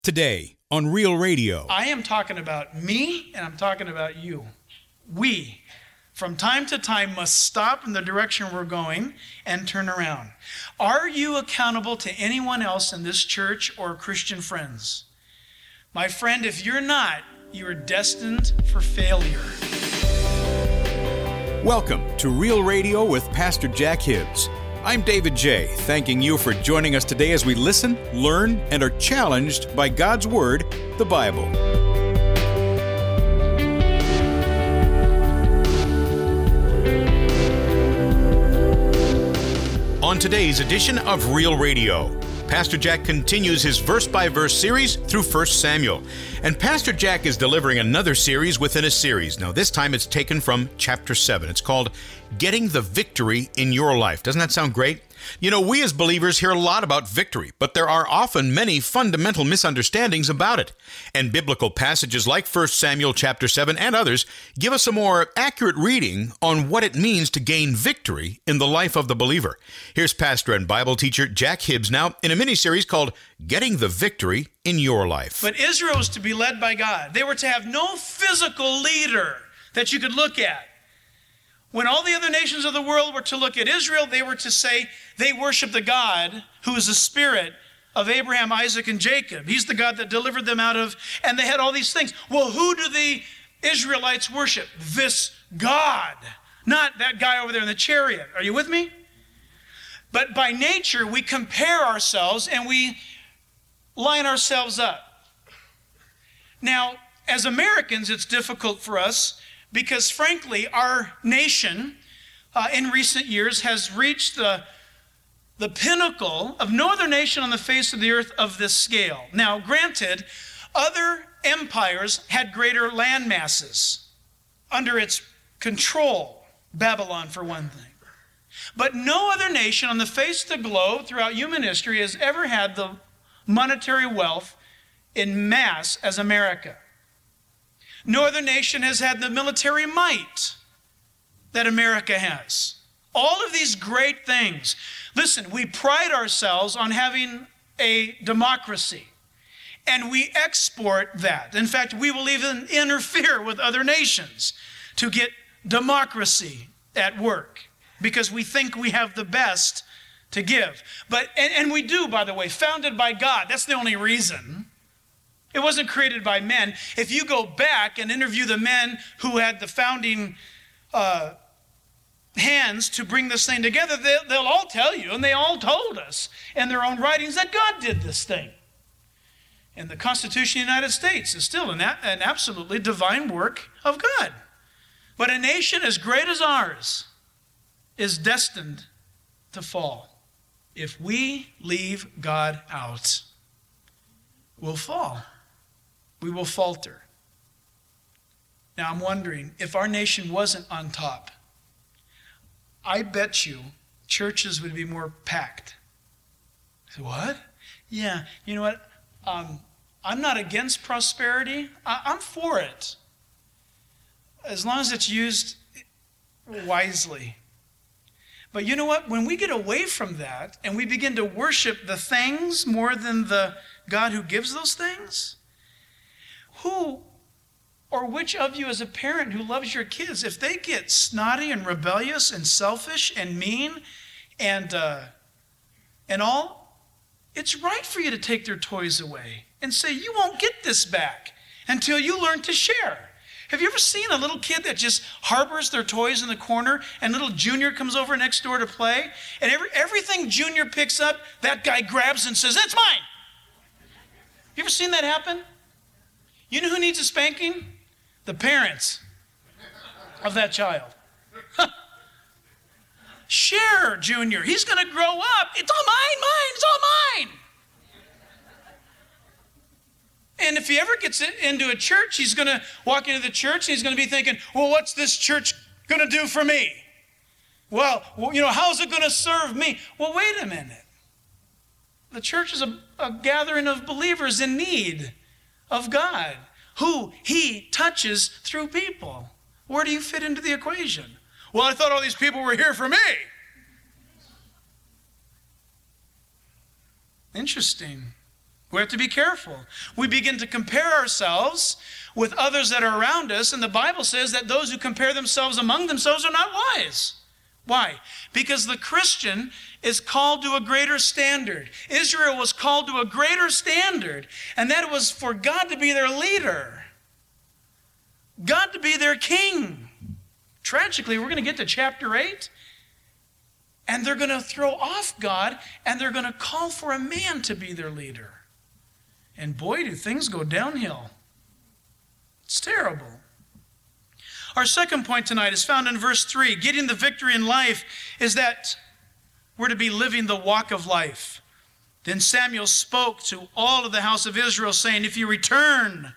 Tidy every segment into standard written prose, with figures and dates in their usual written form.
Today on Real Radio. I am talking about me and I'm talking about you. We, from time to time, must stop in the direction we're going and turn around. Are you accountable to anyone else in this church or Christian friends? My friend, if you're not, you are destined for failure. Welcome to Real Radio with Pastor Jack Hibbs. I'm David J., thanking you for joining us today as we listen, learn, and are challenged by God's Word, the Bible. On today's edition of Real Radio, Pastor Jack continues his verse-by-verse series through 1 Samuel. And Pastor Jack is delivering another series within a series. Now, this time it's taken from chapter 7. It's called Getting the Victory in Your Life. Doesn't that sound great? You know, we as believers hear a lot about victory, but there are often many fundamental misunderstandings about it. And biblical passages like 1 Samuel chapter 7 and others give us a more accurate reading on what it means to gain victory in the life of the believer. Here's pastor and Bible teacher Jack Hibbs now in a mini-series called Getting the Victory in Your Life. But Israel was to be led by God. They were to have no physical leader that you could look at. When all the other nations of the world were to look at Israel, they were to say they worship the God who is the spirit of Abraham, Isaac, and Jacob. He's the God that delivered them out of, and they had all these things. Well, who do the Israelites worship? This God, not that guy over there in the chariot. Are you with me? But by nature, we compare ourselves and we line ourselves up. Now, as Americans, it's difficult for us because, frankly, our nation in recent years has reached the pinnacle of no other nation on the face of the earth of this scale. Now, granted, other empires had greater land masses under its control, Babylon for one thing. But no other nation on the face of the globe throughout human history has ever had the monetary wealth in mass as America. No other nation has had the military might that America has. All of these great things. Listen, we pride ourselves on having a democracy, and we export that. In fact, we will even interfere with other nations to get democracy at work because we think we have the best to give. But and we do, by the way, founded by God. That's the only reason. It wasn't created by men. If you go back and interview the men who had the founding hands to bring this thing together, they'll all tell you, and they all told us in their own writings, that God did this thing. And the Constitution of the United States is still an absolutely divine work of God. But a nation as great as ours is destined to fall. If we leave God out, we'll fall. We will falter. Now I'm wondering, if our nation wasn't on top, I bet you churches would be more packed. What? Yeah, you know what? I'm not against prosperity. I'm for it. As long as it's used wisely. But you know what? When we get away from that and we begin to worship the things more than the God who gives those things, who or which of you as a parent who loves your kids, if they get snotty and rebellious and selfish and mean and all, it's right for you to take their toys away and say, you won't get this back until you learn to share. Have you ever seen a little kid that just harbors their toys in the corner and little Junior comes over next door to play and everything Junior picks up, that guy grabs and says, that's mine. You ever seen that happen? You know who needs a spanking? The parents of that child. Share, Junior. He's going to grow up. It's all mine, it's all mine. And if he ever gets into a church, he's going to walk into the church and he's going to be thinking, well, what's this church going to do for me? Well, you know, how's it going to serve me? Well, wait a minute. The church is a gathering of believers in need of God, who he touches through people. Where do you fit into the equation? Well, I thought all these people were here for me. Interesting. We have to be careful. We begin to compare ourselves with others that are around us, and the Bible says that those who compare themselves among themselves are not wise. Why? Because the Christian is called to a greater standard. Israel was called to a greater standard, and that was for God to be their leader, God to be their king. Tragically, we're going to get to chapter 8, and they're going to throw off God, and they're going to call for a man to be their leader. And boy, do things go downhill. It's terrible. Our second point tonight is found in verse 3. Getting the victory in life is that we're to be living the walk of life. Then Samuel spoke to all of the house of Israel, saying, if you return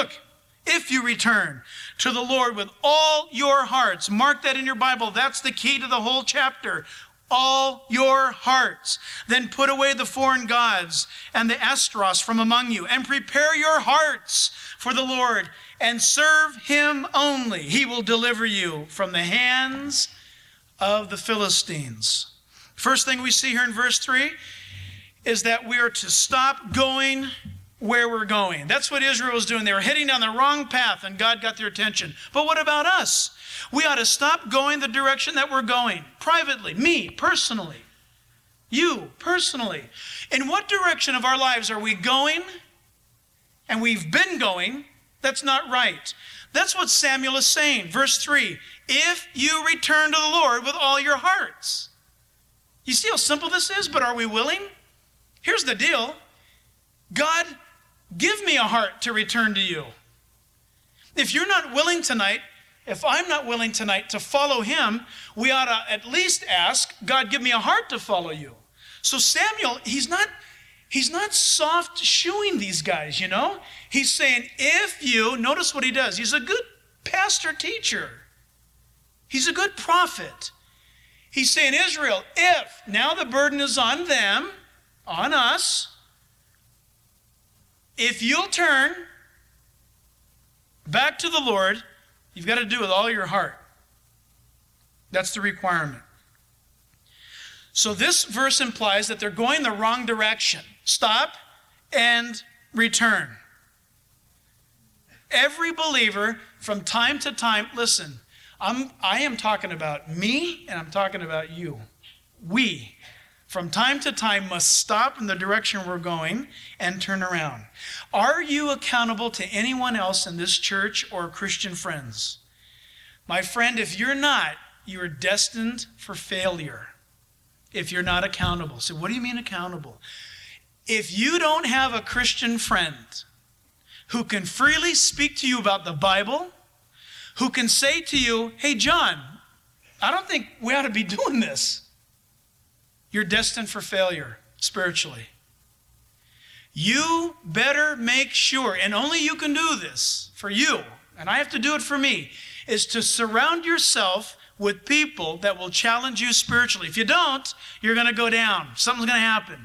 to the Lord with all your hearts. Mark that in your Bible. That's the key to the whole chapter. All your hearts. Then put away the foreign gods and the Ashtaroth from among you, and prepare your hearts for the Lord, and serve him only. He will deliver you from the hands of the Philistines. First thing we see here in verse 3 is that we are to stop going where we're going. That's what Israel was doing. They were heading down the wrong path, and God got their attention. But what about us? We ought to stop going the direction that we're going. Privately, me, personally. You, personally. In what direction of our lives are we going? And we've been going. That's not right. That's what Samuel is saying. Verse 3, if you return to the Lord with all your hearts. You see how simple this is, but are we willing? Here's the deal. God, give me a heart to return to you. If you're not willing tonight, if I'm not willing tonight to follow him, we ought to at least ask, God, give me a heart to follow you. So Samuel, he's not soft shoeing these guys, you know. He's saying, if you, notice what he does. He's a good pastor teacher. He's a good prophet. He's saying, Israel, if, now the burden is on them, on us, if you'll turn back to the Lord, you've got to do it with all your heart. That's the requirement. So this verse implies that they're going the wrong direction. Stop and return. Every believer from time to time, listen, I am talking about me and I'm talking about you. We, from time to time, must stop in the direction we're going and turn around. Are you accountable to anyone else in this church or Christian friends? My friend, if you're not, you are destined for failure if you're not accountable. So what do you mean accountable? If you don't have a Christian friend who can freely speak to you about the Bible, who can say to you, hey, John, I don't think we ought to be doing this, you're destined for failure spiritually. You better make sure, and only you can do this for you, and I have to do it for me, is to surround yourself with people that will challenge you spiritually. If you don't, you're going to go down. Something's going to happen.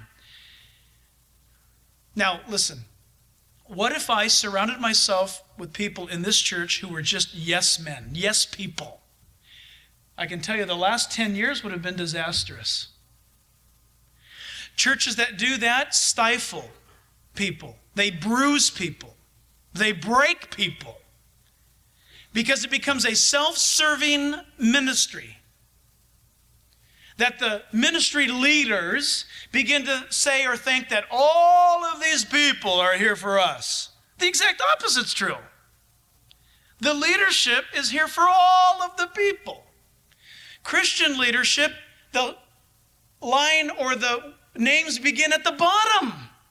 Now, listen. What if I surrounded myself with people in this church who were just yes men, yes people? I can tell you the last 10 years would have been disastrous. Churches that do that stifle people. They bruise people. They break people. Because it becomes a self-serving ministry. That the ministry leaders begin to say or think that all of these people are here for us. The exact opposite's true. The leadership is here for all of the people. Christian leadership, the line or the names begin at the bottom.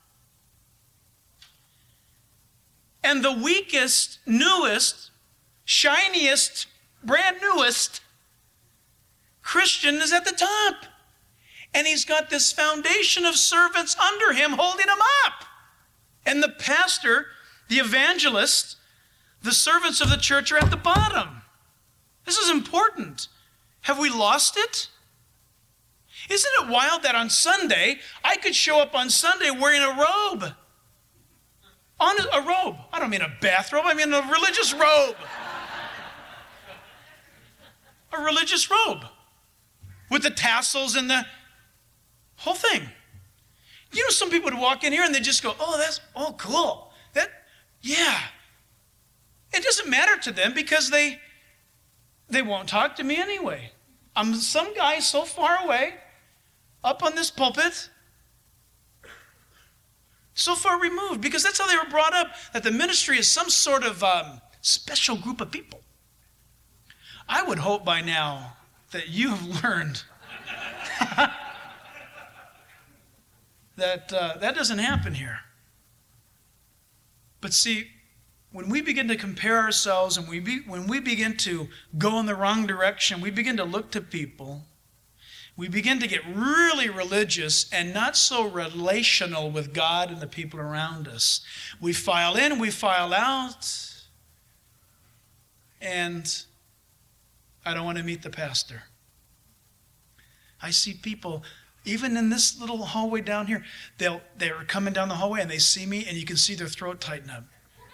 And the weakest, newest, shiniest, brand newest Christian is at the top. And he's got this foundation of servants under him holding him up. And the pastor, the evangelist, the servants of the church are at the bottom. This is important. Have we lost it? Isn't it wild that on Sunday, I could show up on Sunday wearing a robe? On a robe. I don't mean a bathrobe, I mean a religious robe. A religious robe. With the tassels and the whole thing. You know, some people would walk in here and they just go, oh, cool. Yeah. It doesn't matter to them because they won't talk to me anyway. I'm some guy so far away, up on this pulpit, so far removed, because that's how they were brought up, that the ministry is some sort of special group of people. I would hope by now that you have learned that doesn't happen here. But see, when we begin to compare ourselves and when we begin to go in the wrong direction, we begin to look to people, we begin to get really religious and not so relational with God and the people around us. We file in, we file out, and I don't want to meet the pastor. I see people, even in this little hallway down here, they're coming down the hallway and they see me and you can see their throat tighten up.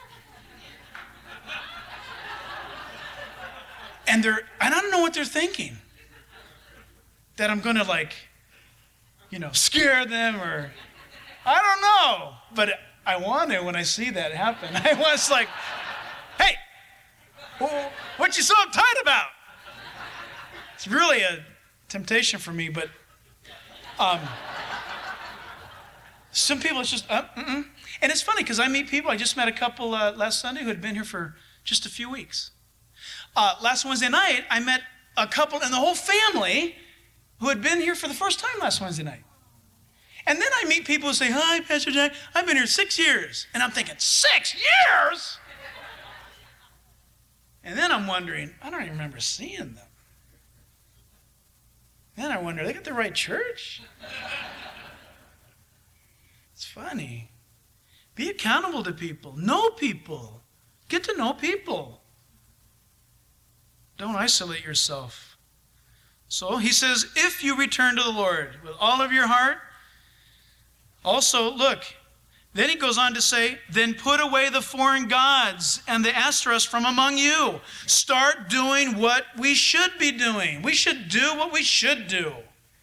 And I don't know what they're thinking. That I'm going to scare them or, I don't know. But I want to when I see that happen. I was like, hey, what you so uptight about? It's really a temptation for me, but some people it's just, And it's funny because I meet people. I just met a couple last Sunday who had been here for just a few weeks. Last Wednesday night, I met a couple and the whole family who had been here for the first time last Wednesday night. And then I meet people who say, hi, Pastor Jack, I've been here 6 years. And I'm thinking, 6 years? And then I'm wondering, I don't even remember seeing them. Then I wonder, they got the right church? It's funny. Be accountable to people. Know people. Get to know people. Don't isolate yourself. So he says, if you return to the Lord with all of your heart, also, look, then he goes on to say, then put away the foreign gods and the Ashtoreths from among you. Start doing what we should be doing. We should do what we should do.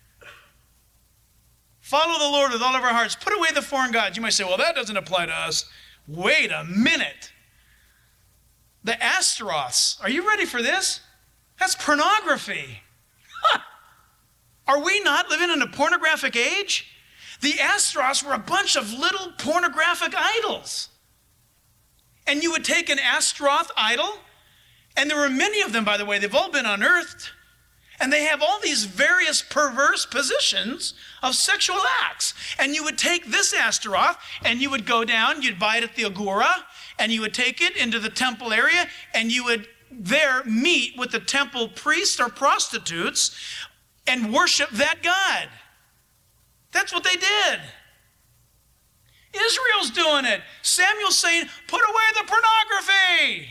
Follow the Lord with all of our hearts. Put away the foreign gods. You might say, well, that doesn't apply to us. Wait a minute. The Ashtoreths, are you ready for this? That's pornography. Huh. Are we not living in a pornographic age? The Ashtoreths were a bunch of little pornographic idols. And you would take an Ashtaroth idol, and there were many of them, by the way. They've all been unearthed. And they have all these various perverse positions of sexual acts. And you would take this Ashtaroth, and you would go down, you'd buy it at the Agora, and you would take it into the temple area, and you would there meet with the temple priests or prostitutes and worship that god. That's what they did. Israel's doing it. Samuel's saying, put away the pornography.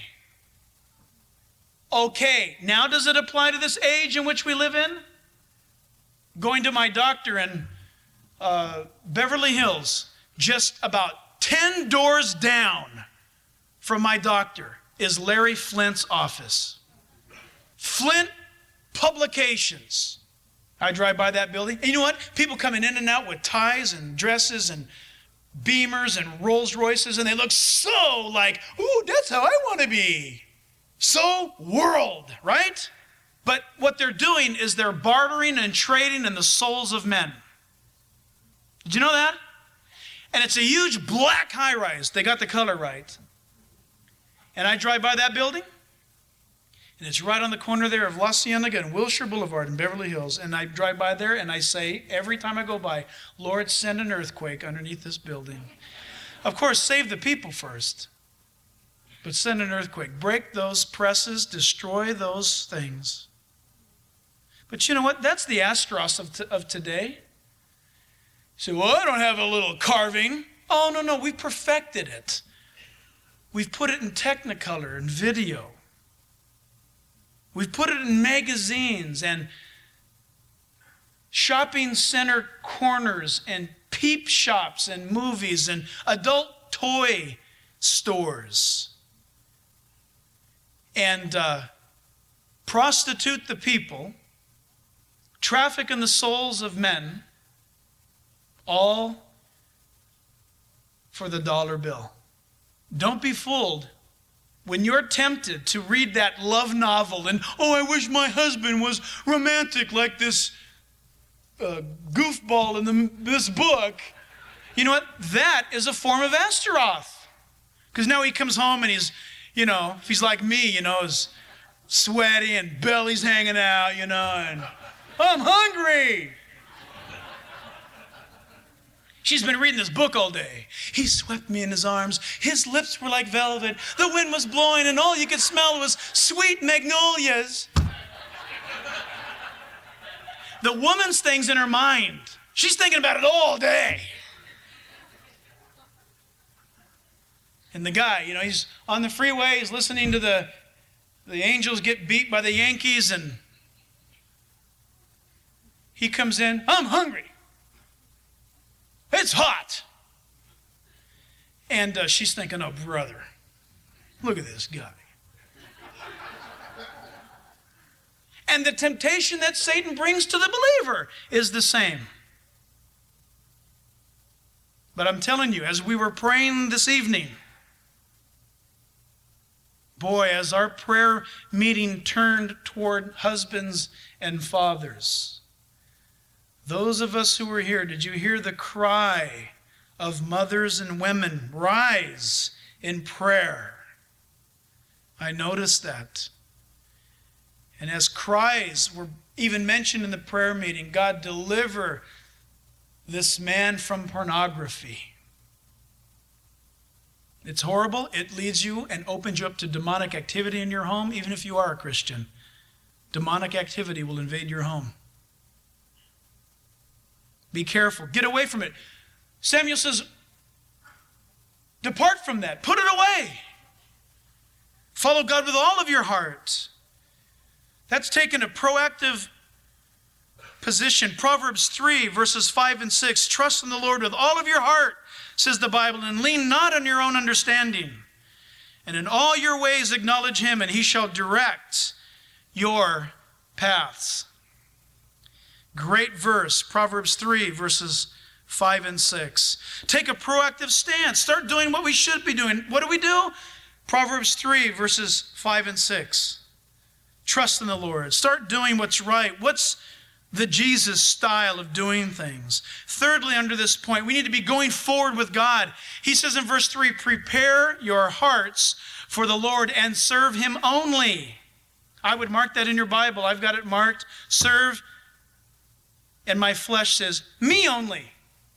Okay, now does it apply to this age in which we live in? Going to my doctor in Beverly Hills, just about 10 doors down from my doctor is Larry Flint's office. Flint Publications. I drive by that building. And you know what? People coming in and out with ties and dresses and Beamers and Rolls Royces, and they look so like, ooh, that's how I want to be. So world, right? But what they're doing is they're bartering and trading in the souls of men. Did you know that? And it's a huge black high-rise. They got the color right. And I drive by that building, and it's right on the corner there of La Cienega and Wilshire Boulevard in Beverly Hills. And I drive by there, and I say, every time I go by, Lord, send an earthquake underneath this building. Of course, save the people first, but send an earthquake. Break those presses, destroy those things. But you know what? That's the Ashtaroth of today. You say, well, I don't have a little carving. Oh, no, we've perfected it. We've put it in Technicolor and video. We've put it in magazines and shopping center corners and peep shops and movies and adult toy stores. And prostitute the people, traffic in the souls of men, all for the dollar bill. Don't be fooled. When you're tempted to read that love novel and, oh, I wish my husband was romantic like this goofball in this book, you know what? That is a form of Astaroth. Because now he comes home and he's, if he's like me, is sweaty and belly's hanging out, and I'm hungry. She's been reading this book all day. He swept me in his arms. His lips were like velvet. The wind was blowing and all you could smell was sweet magnolias. The woman's thing's in her mind. She's thinking about it all day. And the guy, he's on the freeway. He's listening to the Angels get beat by the Yankees, and he comes in, I'm hungry. It's hot. And she's thinking, oh, brother, look at this guy. And the temptation that Satan brings to the believer is the same. But I'm telling you, as we were praying this evening, boy, as our prayer meeting turned toward husbands and fathers, those of us who were here, did you hear the cry of mothers and women rise in prayer? I noticed that. And as cries were even mentioned in the prayer meeting, God, deliver this man from pornography. It's horrible. It leads you and opens you up to demonic activity in your home, even if you are a Christian. Demonic activity will invade your home. Be careful. Get away from it. Samuel says, depart from that. Put it away. Follow God with all of your heart. That's taken a proactive position. Proverbs 3, verses 5 and 6. Trust in the Lord with all of your heart, says the Bible, and lean not on your own understanding. And in all your ways acknowledge him, and he shall direct your paths. Great verse, Proverbs 3, verses 5 and 6. Take a proactive stance. Start doing what we should be doing. What do? Proverbs 3, verses 5 and 6. Trust in the Lord. Start doing what's right. What's the Jesus style of doing things? Thirdly, under this point, we need to be going forward with God. He says in verse 3, prepare your hearts for the Lord and serve him only. I would mark that in your Bible. I've got it marked, serve. And my flesh says, me only.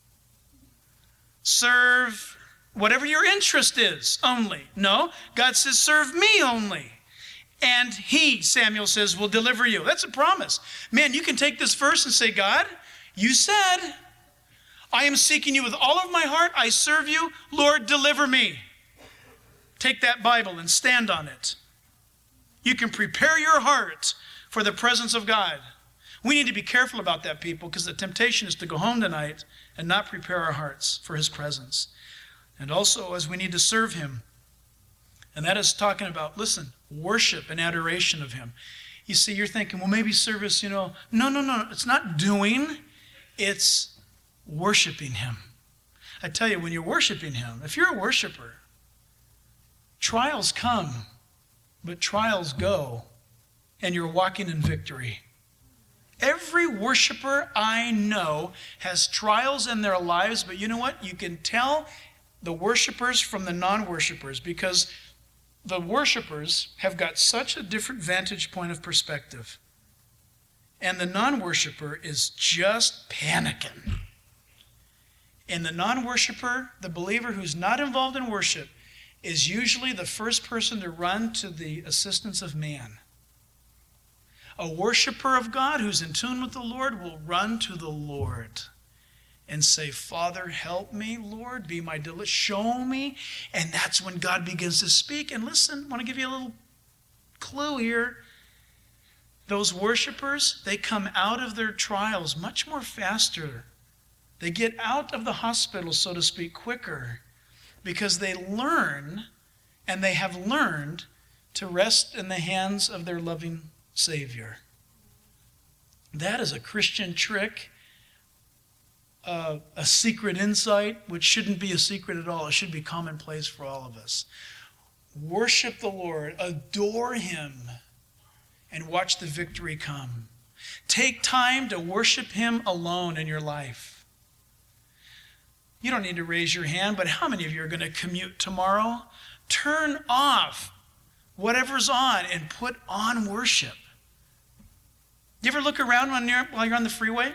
Serve whatever your interest is only. No, God says, serve me only. And he, Samuel says, will deliver you. That's a promise. Man, you can take this verse and say, God, you said, I am seeking you with all of my heart. I serve you. Lord, deliver me. Take that Bible and stand on it. You can prepare your heart for the presence of God. We need to be careful about that, people, because the temptation is to go home tonight and not prepare our hearts for his presence. And also, as we need to serve him, and that is talking about, listen, worship and adoration of him. You see, you're thinking, well, maybe service, no. It's not doing, it's worshiping him. I tell you, when you're worshiping him, if you're a worshiper, trials come, but trials go, and you're walking in victory. Every worshiper I know has trials in their lives, but you know what? You can tell the worshipers from the non-worshipers, because the worshipers have got such a different vantage point of perspective. And the non-worshiper is just panicking. And the non-worshiper, the believer who's not involved in worship, is usually the first person to run to the assistance of man. A worshiper of God who's in tune with the Lord will run to the Lord and say, Father, help me, Lord, be my deliverer, show me. And that's when God begins to speak. And listen, I want to give you a little clue here. Those worshipers, they come out of their trials much more faster. They get out of the hospital, so to speak, quicker, because they learn, and they have learned, to rest in the hands of their loving Savior. That is a Christian trick a secret insight, which shouldn't be a secret at all. It should be commonplace for all of us. Worship the Lord, adore Him, and watch the victory come. Take time to worship Him alone in your life. You don't need to raise your hand, but how many of you are going to commute tomorrow? Turn off whatever's on and put on worship. You ever look around while you're on the freeway?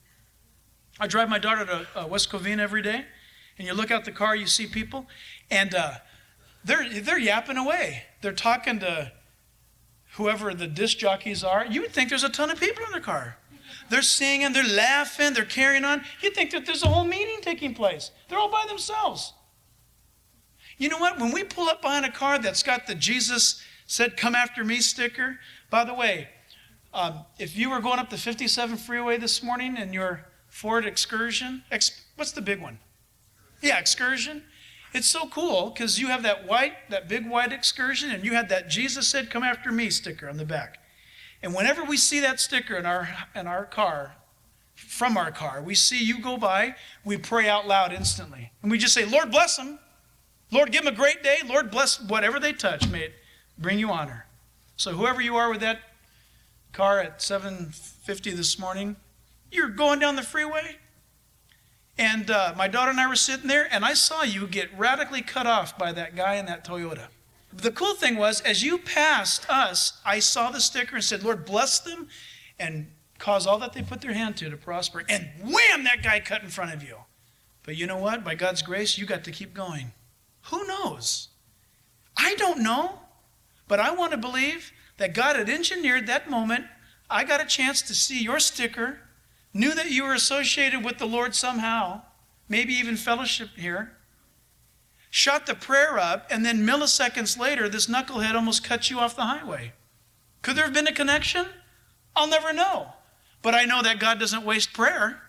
I drive my daughter to West Covina every day, and you look out the car, you see people, and they're yapping away. They're talking to whoever the disc jockeys are. You would think there's a ton of people in the car. They're singing, they're laughing, they're carrying on. You'd think that there's a whole meeting taking place. They're all by themselves. You know what? When we pull up behind a car that's got the Jesus said, "Come after me" sticker, by the way, if you were going up the 57 freeway this morning in your Ford Excursion, what's the big one? Yeah, Excursion. It's so cool because you have that big white Excursion, and you had that Jesus said, "Come after me" sticker on the back. And whenever we see that sticker in our car, from our car, we see you go by, we pray out loud instantly. And we just say, "Lord, bless them. Lord, give them a great day. Lord, bless whatever they touch. May it bring you honor." So whoever you are with that car at 7:50 this morning, you're going down the freeway. And my daughter and I were sitting there, and I saw you get radically cut off by that guy in that Toyota. The cool thing was, as you passed us, I saw the sticker and said, "Lord, bless them and cause all that they put their hand to prosper." And wham, that guy cut in front of you. But you know what? By God's grace, you got to keep going. Who knows? I don't know. But I want to believe that God had engineered that moment. I got a chance to see your sticker, knew that you were associated with the Lord somehow, maybe even fellowship here, shot the prayer up, and then milliseconds later, this knucklehead almost cut you off the highway. Could there have been a connection? I'll never know. But I know that God doesn't waste prayer.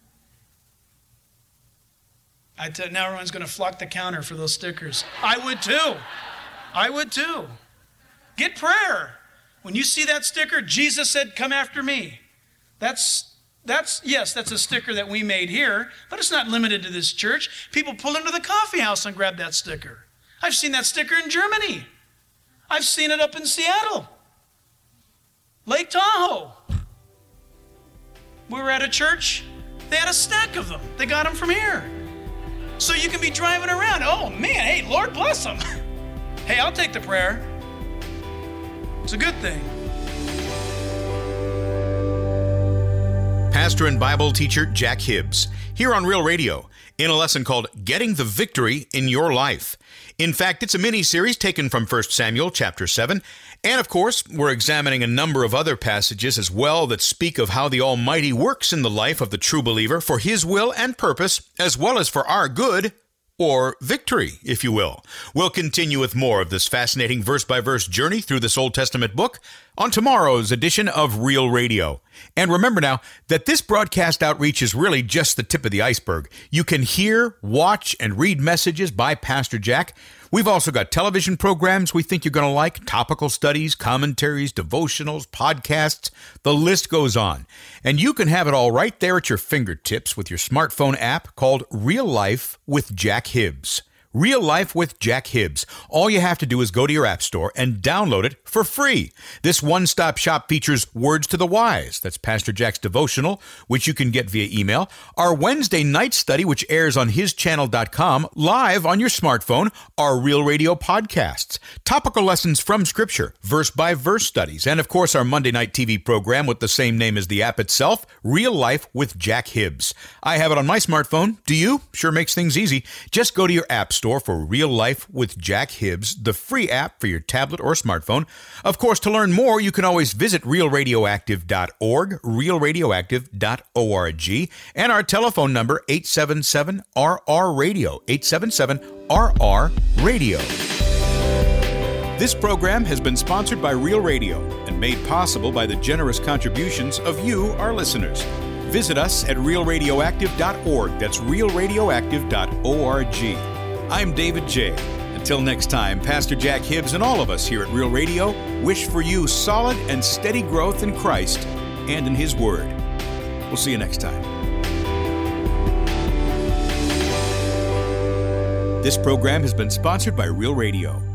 Now everyone's going to flock the counter for those stickers. I would too. I would too. Get prayer. When you see that sticker, Jesus said, "Come after me." That's a sticker that we made here, but it's not limited to this church. People pull into the coffee house and grab that sticker. I've seen that sticker in Germany. I've seen it up in Seattle. Lake Tahoe. We were at a church. They had a stack of them. They got them from here. So you can be driving around. Oh man, hey, Lord bless them. Hey, I'll take the prayer. It's a good thing. Pastor and Bible teacher Jack Hibbs, here on Real Radio, in a lesson called Getting the Victory in Your Life. In fact, it's a mini-series taken from 1 Samuel chapter 7. And of course, we're examining a number of other passages as well that speak of how the Almighty works in the life of the true believer for His will and purpose, as well as for our good, or victory, if you will. We'll continue with more of this fascinating verse-by-verse journey through this Old Testament book on tomorrow's edition of Real Radio. And remember now that this broadcast outreach is really just the tip of the iceberg. You can hear, watch, and read messages by Pastor Jack. We've also got television programs we think you're going to like, topical studies, commentaries, devotionals, podcasts. The list goes on. And you can have it all right there at your fingertips with your smartphone app called Real Life with Jack Hibbs. Real Life with Jack Hibbs. All you have to do is go to your app store and download it for free. This one-stop shop features Words to the Wise. That's Pastor Jack's devotional, which you can get via email. Our Wednesday night study, which airs on hischannel.com, live on your smartphone. Our Real Radio podcasts. Topical lessons from Scripture, verse-by-verse studies. And, of course, our Monday night TV program with the same name as the app itself, Real Life with Jack Hibbs. I have it on my smartphone. Do you? Sure makes things easy. Just go to your app store for Real Life with Jack Hibbs, the free app for your tablet or smartphone. Of course, to learn more, you can always visit realradioactive.org, realradioactive.org, and our telephone number, 877-RR-RADIO, 877-RR-RADIO. This program has been sponsored by Real Radio and made possible by the generous contributions of you, our listeners. Visit us at realradioactive.org. That's realradioactive.org. I'm David J. Until next time, Pastor Jack Hibbs and all of us here at Real Radio wish for you solid and steady growth in Christ and in His Word. We'll see you next time. This program has been sponsored by Real Radio.